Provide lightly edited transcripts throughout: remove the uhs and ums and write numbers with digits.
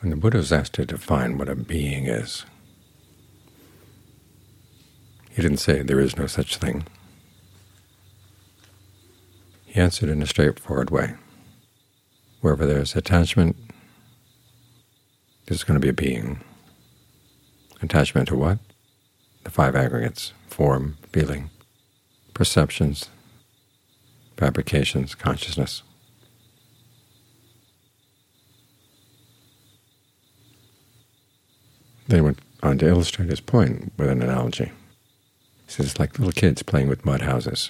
When the Buddha was asked to define what a being is, he didn't say there is no such thing. He answered in a straightforward way. Wherever there's attachment, there's going to be a being. Attachment to what? The five aggregates: form, feeling, perceptions, fabrications, consciousness. Then he went on to illustrate his point with an analogy. He says it's like little kids playing with mud houses.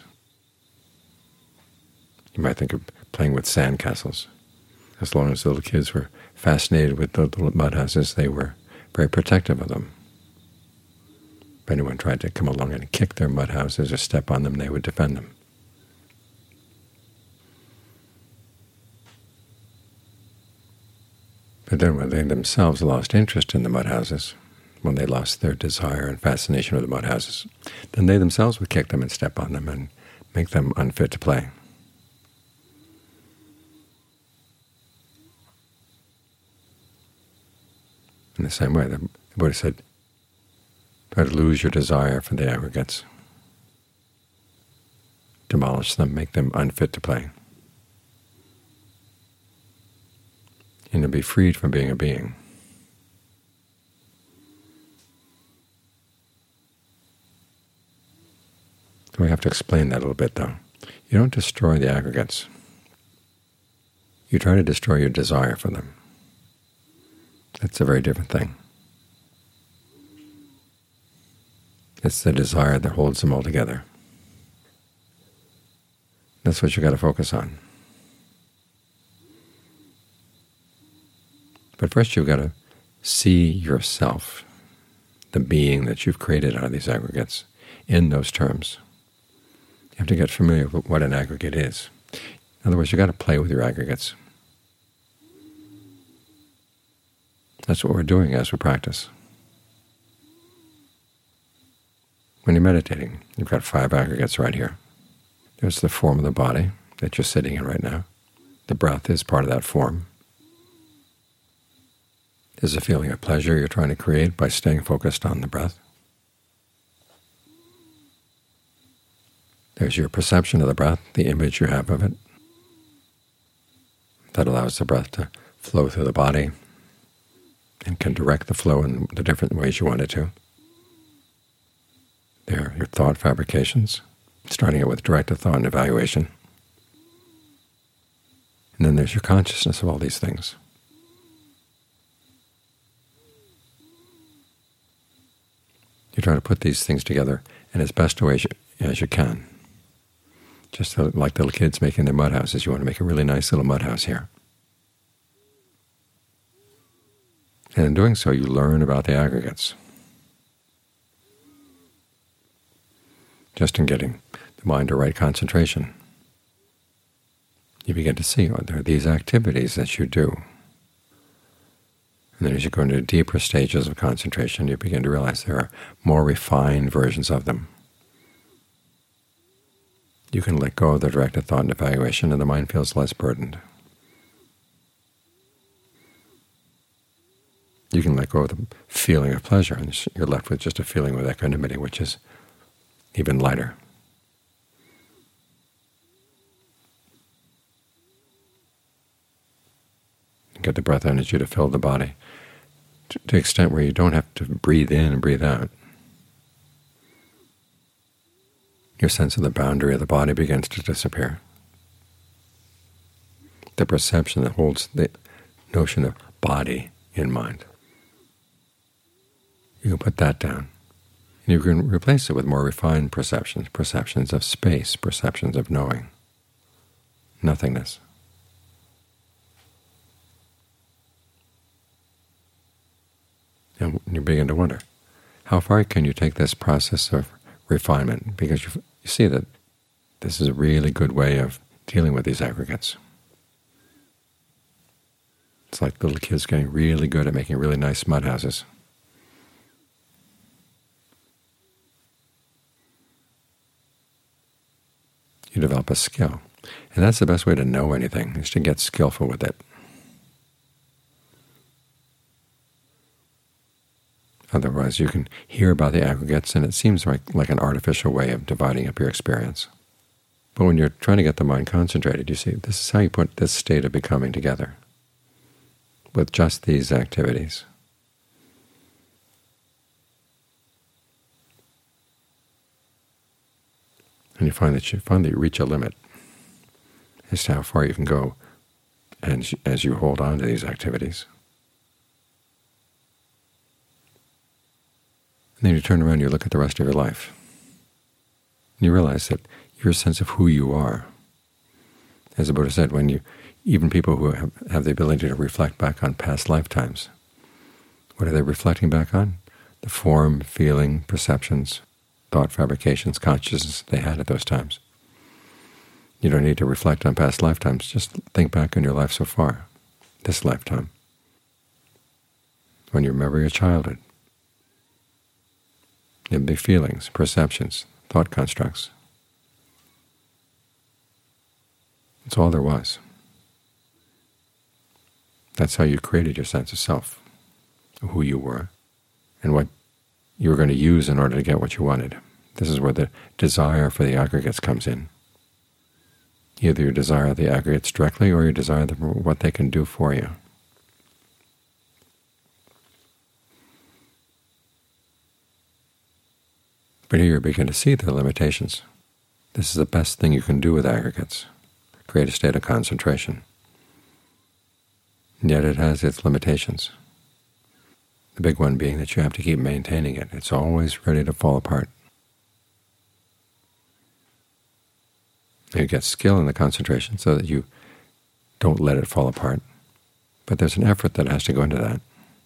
You might think of playing with sand castles. As long as the little kids were fascinated with the little mud houses, they were very protective of them. If anyone tried to come along and kick their mud houses or step on them, they would defend them. But then when they themselves lost interest in the mud houses, when they lost their desire and fascination with the mud houses, then they themselves would kick them and step on them and make them unfit to play. In the same way, the Buddha said, try to lose your desire for the aggregates, demolish them, make them unfit to play, and to be freed from being a being. We have to explain that a little bit, though. You don't destroy the aggregates. You try to destroy your desire for them. That's a very different thing. It's the desire that holds them all together. That's what you've got to focus on. But first you've got to see yourself, the being that you've created out of these aggregates, in those terms. You have to get familiar with what an aggregate is. In other words, you've got to play with your aggregates. That's what we're doing as we practice. When you're meditating, you've got five aggregates right here. There's the form of the body that you're sitting in right now. The breath is part of that form. There's a feeling of pleasure you're trying to create by staying focused on the breath. There's your perception of the breath, the image you have of it. That allows the breath to flow through the body and can direct the flow in the different ways you want it to. There are your thought fabrications, starting it with directed thought and evaluation. And then there's your consciousness of all these things. You try to put these things together in as best a way as you can. Just like little kids making their mud houses, you want to make a really nice little mud house here. And in doing so, you learn about the aggregates. Just in getting the mind to right concentration, you begin to see, oh, there are these activities that you do. And then as you go into deeper stages of concentration, you begin to realize there are more refined versions of them. You can let go of the directed thought and evaluation, and the mind feels less burdened. You can let go of the feeling of pleasure, and you're left with just a feeling of equanimity, which is even lighter. You get the breath energy to fill the body to the extent where you don't have to breathe in and breathe out. Your sense of the boundary of the body begins to disappear. The perception that holds the notion of body in mind, you can put that down. And you can replace it with more refined perceptions, perceptions of space, perceptions of knowing, nothingness. And you begin to wonder, how far can you take this process of refinement? Because you see that this is a really good way of dealing with these aggregates. It's like little kids getting really good at making really nice mud houses. You develop a skill. And that's the best way to know anything, is to get skillful with it. Otherwise you can hear about the aggregates and it seems like an artificial way of dividing up your experience. But when you're trying to get the mind concentrated, you see this is how you put this state of becoming together with just these activities. And you find that you reach a limit as to how far you can go as you hold on to these activities. And then you turn around and you look at the rest of your life. And you realize that your sense of who you are, as the Buddha said, even people who have the ability to reflect back on past lifetimes, what are they reflecting back on? The form, feeling, perceptions, thought fabrications, consciousness they had at those times. You don't need to reflect on past lifetimes. Just think back on your life so far, this lifetime, when you remember your childhood. There'll be feelings, perceptions, thought constructs. That's all there was. That's how you created your sense of self, who you were, and what you were going to use in order to get what you wanted. This is where the desire for the aggregates comes in. Either you desire the aggregates directly or you desire what they can do for you. But here you begin to see their limitations. This is the best thing you can do with aggregates, create a state of concentration. And yet it has its limitations. The big one being that you have to keep maintaining it. It's always ready to fall apart. You get skill in the concentration so that you don't let it fall apart. But there's an effort that has to go into that.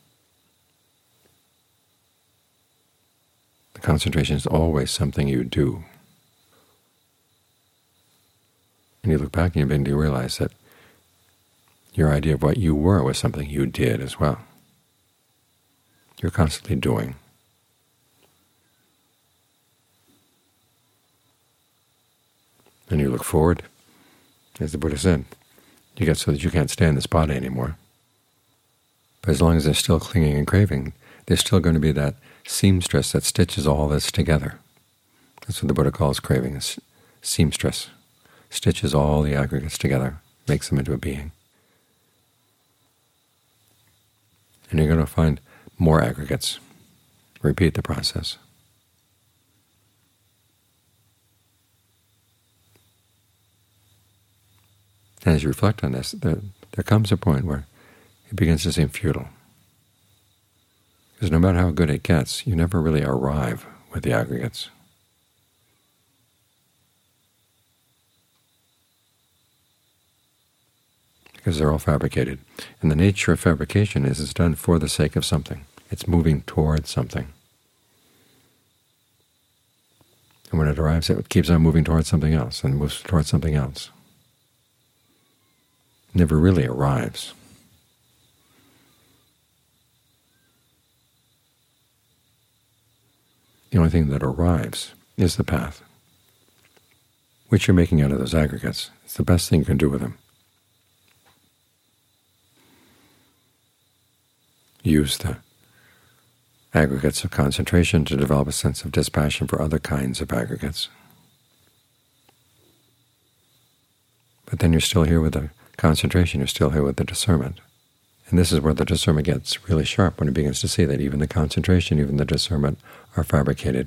The concentration is always something you do. And you look back and you begin to realize that your idea of what you were was something you did as well. You're constantly doing. And you look forward, as the Buddha said, you get so that you can't stay in this body anymore. But as long as there's still clinging and craving, there's still going to be that seamstress that stitches all this together. That's what the Buddha calls craving, a seamstress. Stitches all the aggregates together, makes them into a being. And you're going to find more aggregates. Repeat the process. And as you reflect on this, there comes a point where it begins to seem futile. Because no matter how good it gets, you never really arrive with the aggregates. Because they're all fabricated. And the nature of fabrication is it's done for the sake of something. It's moving towards something. And when it arrives, it keeps on moving towards something else and moves towards something else. It never really arrives. The only thing that arrives is the path, which you're making out of those aggregates. It's the best thing you can do with them. Use the aggregates of concentration to develop a sense of dispassion for other kinds of aggregates. But then you're still here with the concentration, you're still here with the discernment. And this is where the discernment gets really sharp, when it begins to see that even the concentration, even the discernment are fabricated.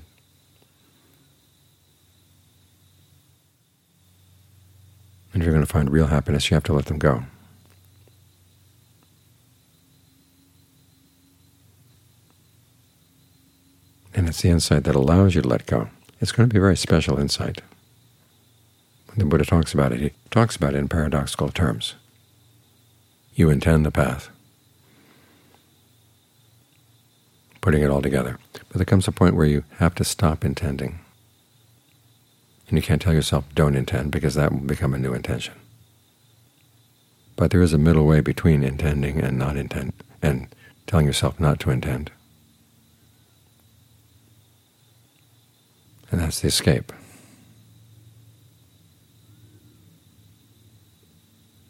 And if you're going to find real happiness, you have to let them go. And it's the insight that allows you to let go. It's going to be a very special insight. When the Buddha talks about it, he talks about it in paradoxical terms. You intend the path, putting it all together. But there comes a point where you have to stop intending. And you can't tell yourself, don't intend, because that will become a new intention. But there is a middle way between intending and not intend, and telling yourself not to intend. And that's the escape.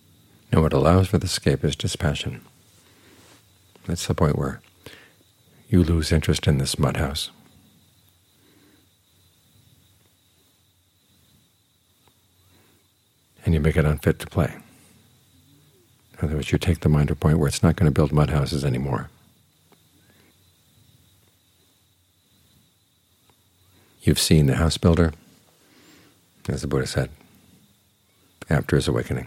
And what allows for the escape is dispassion. That's the point where you lose interest in this mud house. And you make it unfit to play. In other words, you take the mind to a point where it's not going to build mud houses anymore. You've seen the house builder, as the Buddha said, after his awakening.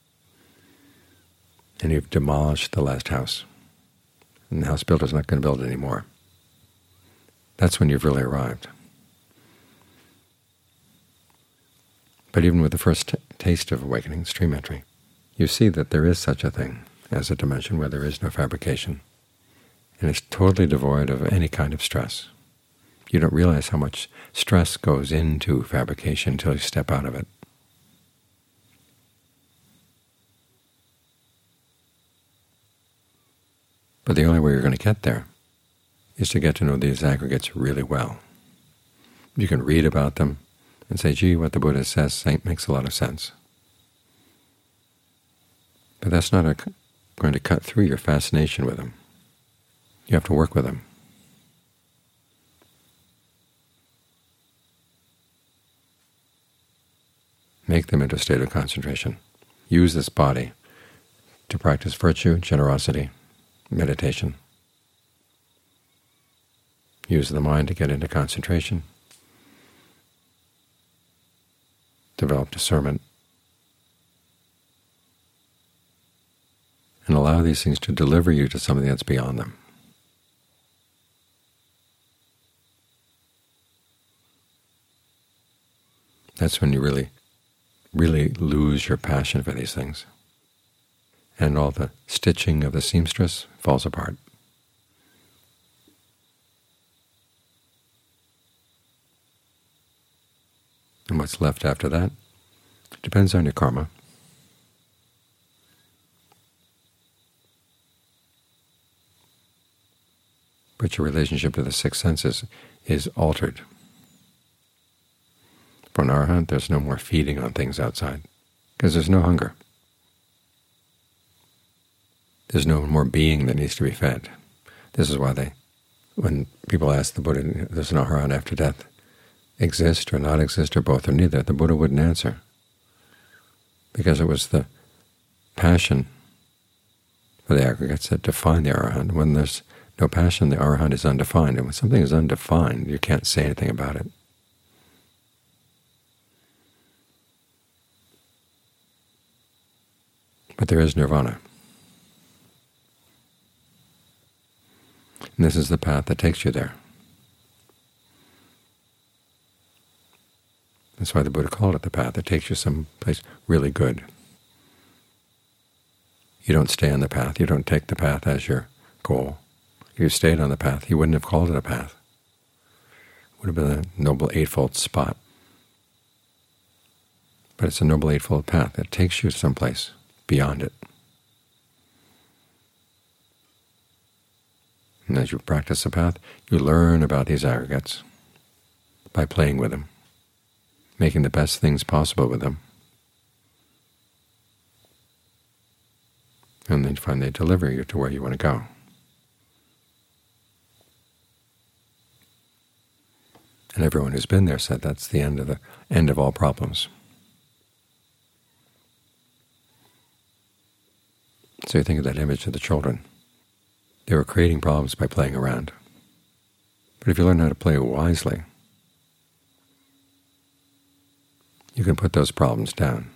And you've demolished the last house. And the house builder's not going to build it anymore. That's when you've really arrived. But even with the first taste of awakening, stream entry, you see that there is such a thing as a dimension where there is no fabrication, and it's totally devoid of any kind of stress. You don't realize how much stress goes into fabrication until you step out of it. But the only way you're going to get there is to get to know these aggregates really well. You can read about them and say, gee, what the Buddha says makes a lot of sense. But that's not going to cut through your fascination with them. You have to work with them. Make them into a state of concentration. Use this body to practice virtue, generosity, meditation. Use the mind to get into concentration. Develop discernment. And allow these things to deliver you to something that's beyond them. That's when you really lose your passion for these things. And all the stitching of the seamstress falls apart. And what's left after that depends on your karma. But your relationship to the six senses is altered. For an arahant, there's no more feeding on things outside, because there's no hunger. There's no more being that needs to be fed. This is why when people ask the Buddha, does an arahant after death exist or not exist or both or neither, the Buddha wouldn't answer, because it was the passion for the aggregates that defined the arahant. When there's no passion, the arahant is undefined, and when something is undefined, you can't say anything about it. But there is nirvana. And this is the path that takes you there. That's why the Buddha called it the path. It takes you someplace really good. You don't stay on the path. You don't take the path as your goal. If you stayed on the path, he wouldn't have called it a path. It would have been a Noble Eightfold spot. But it's a Noble Eightfold path that takes you someplace beyond it. And as you practice the path, you learn about these aggregates by playing with them, making the best things possible with them. And then you find they deliver you to where you want to go. And everyone who's been there said that's the end of all problems. So you think of that image of the children. They were creating problems by playing around. But if you learn how to play wisely, you can put those problems down.